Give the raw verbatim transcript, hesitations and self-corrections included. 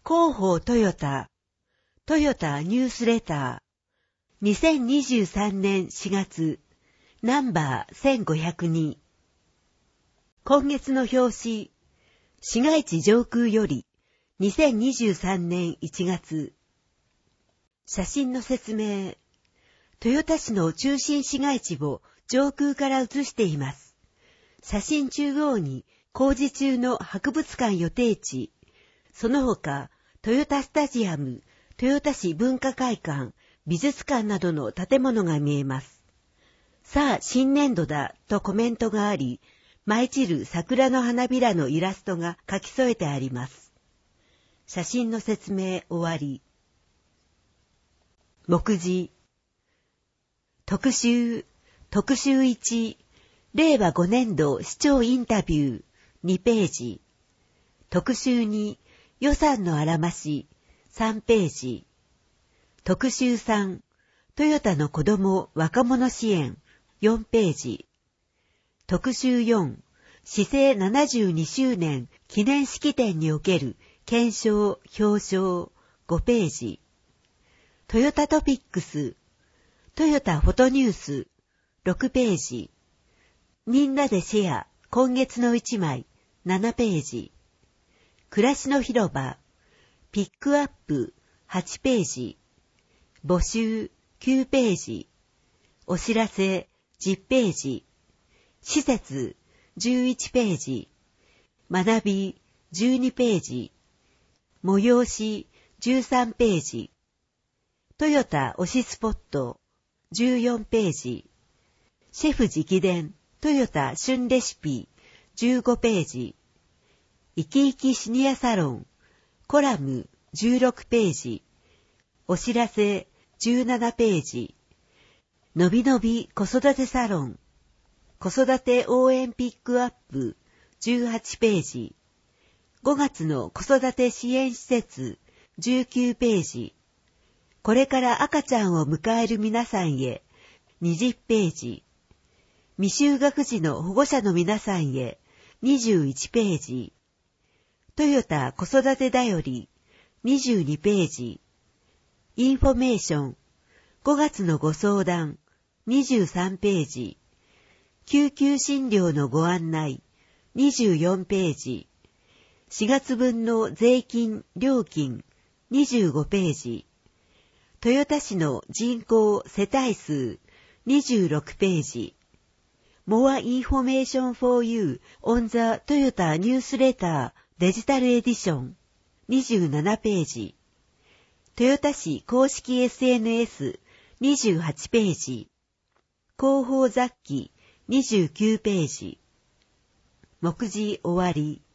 広報トヨタ、トヨタニュースレター、にせんにじゅうさんねんしがつ、ナンバーせんごひゃくに。今月の表紙、市街地上空より、にせんにじゅうさんねんいちがつ。写真の説明。豊田市の中心市街地を上空から写しています。写真中央に工事中の博物館予定地、その他、豊田スタジアム、豊田市文化会館、美術館などの建物が見えます。さあ、新年度だとコメントがあり、舞い散る桜の花びらのイラストが書き添えてあります。写真の説明終わり。目次。特集、特集いち、れいわごねんど市長インタビュー、にページ。特集に、予算のあらまし、さんページ。特集さん、トヨタの子ども若者支援、よんページ。特集よん、市政ななじゅうにしゅうねん記念式典における顕彰、表彰、ごページ。トヨタトピックス、トヨタフォトニュース、ろくページ。みんなでシェア、今月のいちまい、ななページ。暮らしの広場、ピックアップ、はちページ。募集、きゅうページ。お知らせ、じゅっページ。施設、じゅういちページ。学び、じゅうにページ。催し、じゅうさんページ。トヨタ推しスポット、じゅうよんページ。シェフ直伝、トヨタ旬レシピ、じゅうごページ。生き生きシニアサロン、コラム、じゅうろくページ。お知らせ、じゅうななページ。のびのび子育てサロン、子育て応援ピックアップ、じゅうはちページ。ごがつの子育て支援施設、じゅうきゅうページ。これから赤ちゃんを迎える皆さんへ、にじゅうページ。未就学児の保護者の皆さんへ、にじゅういちページ。トヨタ子育てだより、にじゅうにページ。インフォメーション、ごがつのご相談、にじゅうさんページ。救急診療のご案内、にじゅうよんページ。しがつぶんの税金、料金、にじゅうごページ。豊田市の人口、世帯数、にじゅうろくページ。More information for you on the Toyota Newsletter Digital Edition、にじゅうななページ。豊田市公式 エスエヌエス、にじゅうはちページ。広報雑記、にじゅうきゅうページ。目次終わり。